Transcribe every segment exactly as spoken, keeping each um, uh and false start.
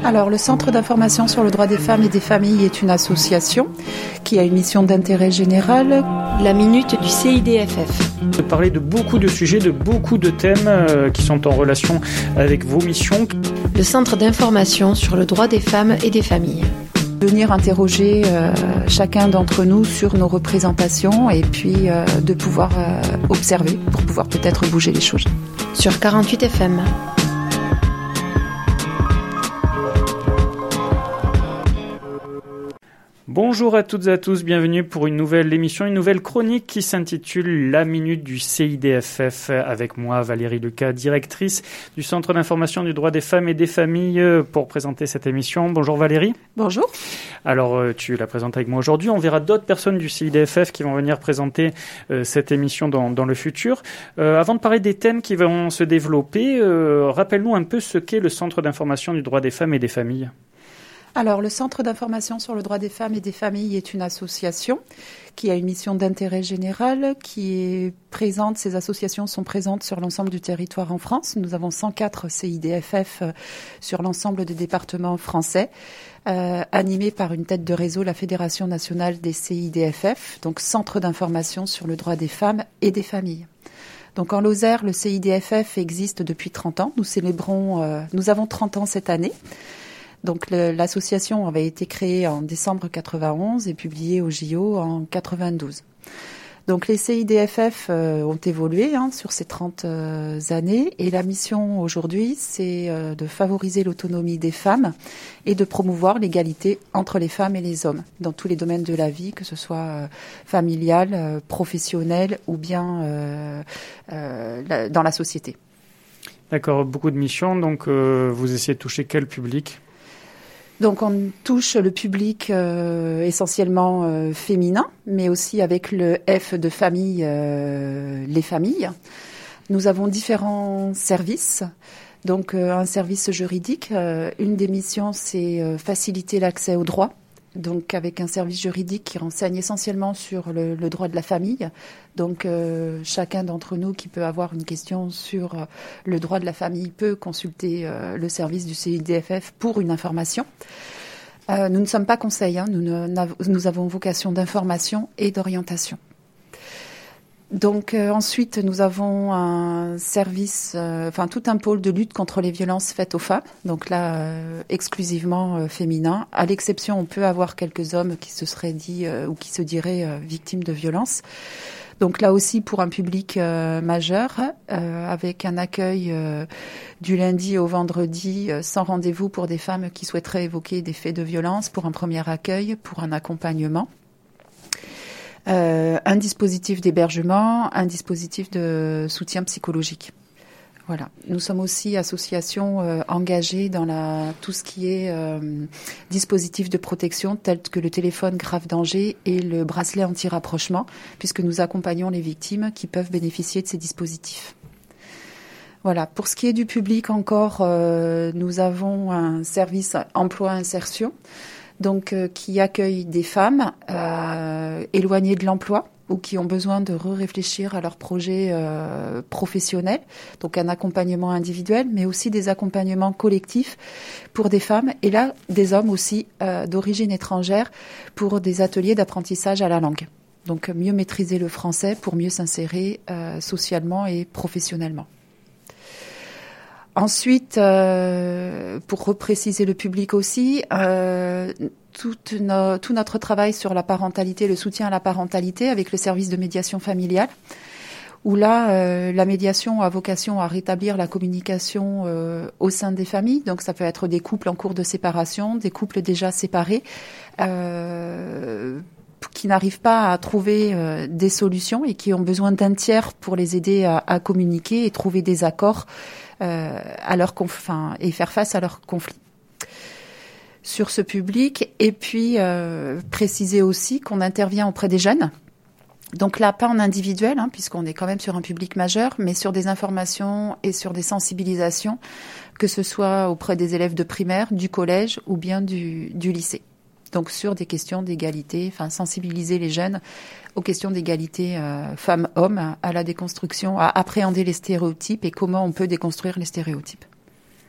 Alors, le Centre d'information sur le droit des femmes et des familles est une association qui a une mission d'intérêt général. La minute du C I D F F. De parler de beaucoup de sujets, de beaucoup de thèmes euh, qui sont en relation avec vos missions. Le Centre d'information sur le droit des femmes et des familles. Venir interroger euh, chacun d'entre nous sur nos représentations et puis euh, de pouvoir euh, observer pour pouvoir peut-être bouger les choses. Sur quarante-huit F M. Bonjour à toutes et à tous, bienvenue pour une nouvelle émission, une nouvelle chronique qui s'intitule La Minute du C I D F F. Avec moi, Valérie Lucas, directrice du Centre d'information du droit des femmes et des familles, pour présenter cette émission. Bonjour Valérie. Bonjour. Alors, tu la présentes avec moi aujourd'hui. On verra d'autres personnes du C I D F F qui vont venir présenter euh, cette émission dans, dans le futur. Euh, avant de parler des thèmes qui vont se développer, euh, rappelle-nous un peu ce qu'est le Centre d'information du droit des femmes et des familles. Alors, le Centre d'information sur le droit des femmes et des familles est une association qui a une mission d'intérêt général, qui est présente, ces associations sont présentes sur l'ensemble du territoire en France. Nous avons cent quatre C I D F F sur l'ensemble des départements français, euh, animés par une tête de réseau, la Fédération nationale des C I D F F, donc Centre d'information sur le droit des femmes et des familles. Donc en Lozère, le C I D F F existe depuis trente ans. Nous célébrons, euh, nous avons trente ans cette année. Donc le, l'association avait été créée en décembre quatre-vingt-onze et publiée au J O en quatre-vingt-douze. Donc les C I D F F euh, ont évolué hein, sur ces trente euh, années et la mission aujourd'hui, c'est euh, de favoriser l'autonomie des femmes et de promouvoir l'égalité entre les femmes et les hommes dans tous les domaines de la vie, que ce soit euh, familial, euh, professionnel ou bien euh, euh, la, dans la société. D'accord, beaucoup de missions. Donc euh, vous essayez de toucher quel public ? Donc on touche le public euh, essentiellement euh, féminin, mais aussi avec le F de famille, euh, les familles. Nous avons différents services. Donc euh, un service juridique, euh, une des missions c'est euh, faciliter l'accès au droit. Donc avec un service juridique qui renseigne essentiellement sur le, le droit de la famille. Donc euh, chacun d'entre nous qui peut avoir une question sur euh, le droit de la famille peut consulter euh, le service du C I D F F pour une information. Euh, nous ne sommes pas conseil, hein, nous, ne, nous avons vocation d'information et d'orientation. Donc euh, ensuite, nous avons un service, euh, enfin tout un pôle de lutte contre les violences faites aux femmes. Donc là, euh, exclusivement euh, féminin. À l'exception, on peut avoir quelques hommes qui se seraient dit euh, ou qui se diraient euh, victimes de violences. Donc là aussi pour un public euh, majeur, euh, avec un accueil euh, du lundi au vendredi euh, sans rendez-vous pour des femmes qui souhaiteraient évoquer des faits de violence, pour un premier accueil, pour un accompagnement. Euh, un dispositif d'hébergement, un dispositif de soutien psychologique. Voilà. Nous sommes aussi association euh, engagée dans la, tout ce qui est euh, dispositif de protection tel que le téléphone grave danger et le bracelet anti-rapprochement, puisque nous accompagnons les victimes qui peuvent bénéficier de ces dispositifs. Voilà. Pour ce qui est du public encore, euh, nous avons un service emploi-insertion. Donc euh, qui accueille des femmes euh, éloignées de l'emploi ou qui ont besoin de réfléchir à leur projet euh, professionnel. Donc un accompagnement individuel, mais aussi des accompagnements collectifs pour des femmes et là des hommes aussi euh, d'origine étrangère pour des ateliers d'apprentissage à la langue. Donc mieux maîtriser le français pour mieux s'insérer euh, socialement et professionnellement. Ensuite, euh, pour repréciser le public aussi, euh, tout, no, tout notre travail sur la parentalité, le soutien à la parentalité avec le service de médiation familiale, où là, euh, la médiation a vocation à rétablir la communication euh, au sein des familles. Donc ça peut être des couples en cours de séparation, des couples déjà séparés, euh, qui n'arrivent pas à trouver euh, des solutions et qui ont besoin d'un tiers pour les aider à, à communiquer et trouver des accords Euh, à leur conf- enfin, et faire face à leurs conflits. Sur ce public, et puis euh, préciser aussi qu'on intervient auprès des jeunes. Donc là, pas en individuel, hein, puisqu'on est quand même sur un public majeur, mais sur des informations et sur des sensibilisations, que ce soit auprès des élèves de primaire, du collège ou bien du, du lycée. Donc sur des questions d'égalité, enfin sensibiliser les jeunes aux questions d'égalité euh, femmes-hommes, à la déconstruction, à appréhender les stéréotypes et comment on peut déconstruire les stéréotypes.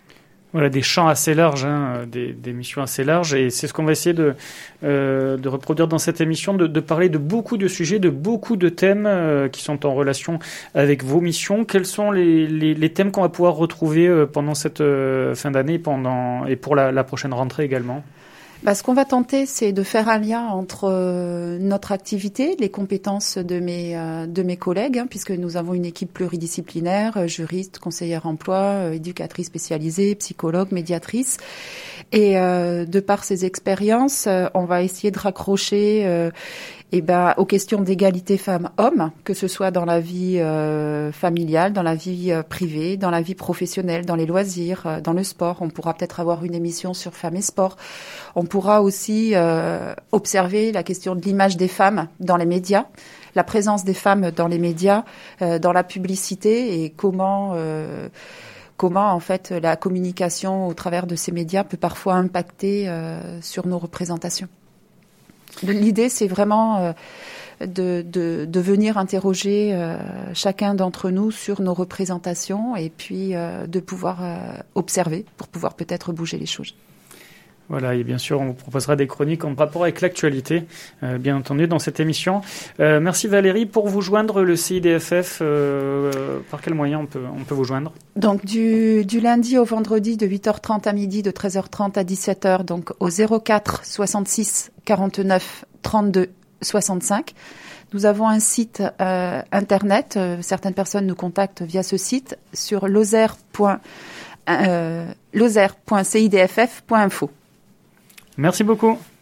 Voilà, des champs assez larges, hein, des, des missions assez larges, et c'est ce qu'on va essayer de, euh, de reproduire dans cette émission, de, de parler de beaucoup de sujets, de beaucoup de thèmes euh, qui sont en relation avec vos missions. Quels sont les, les, les thèmes qu'on va pouvoir retrouver euh, pendant cette euh, fin d'année pendant, et pour la, la prochaine rentrée également? Bah, ce qu'on va tenter, c'est de faire un lien entre euh, notre activité, les compétences de mes euh, de mes collègues, hein, puisque nous avons une équipe pluridisciplinaire, euh, juriste, conseillère emploi, euh, éducatrice spécialisée, psychologue, médiatrice. Et euh, de par ces expériences, euh, on va essayer de raccrocher euh, eh ben, aux questions d'égalité femmes-hommes, que ce soit dans la vie euh, familiale, dans la vie euh, privée, dans la vie professionnelle, dans les loisirs, euh, dans le sport. On pourra peut-être avoir une émission sur femmes et sport. On pourra aussi euh, observer la question de l'image des femmes dans les médias, la présence des femmes dans les médias, euh, dans la publicité, et comment... Euh, comment en fait la communication au travers de ces médias peut parfois impacter euh, sur nos représentations. L'idée, c'est vraiment euh, de, de, de venir interroger euh, chacun d'entre nous sur nos représentations et puis euh, de pouvoir euh, observer pour pouvoir peut-être bouger les choses. Voilà, et bien sûr, on vous proposera des chroniques en rapport avec l'actualité, euh, bien entendu, dans cette émission. Euh, merci Valérie. Pour vous joindre, le C I D F F, euh, par quel moyen on peut, on peut vous joindre? Donc, du, du lundi au vendredi, de huit heures trente à midi, de treize heures trente à dix-sept heures, donc au zéro quatre soixante-six quarante-neuf trente-deux soixante-cinq. Nous avons un site euh, internet. Euh, certaines personnes nous contactent via ce site sur lozère point c i d f f point info. Merci beaucoup.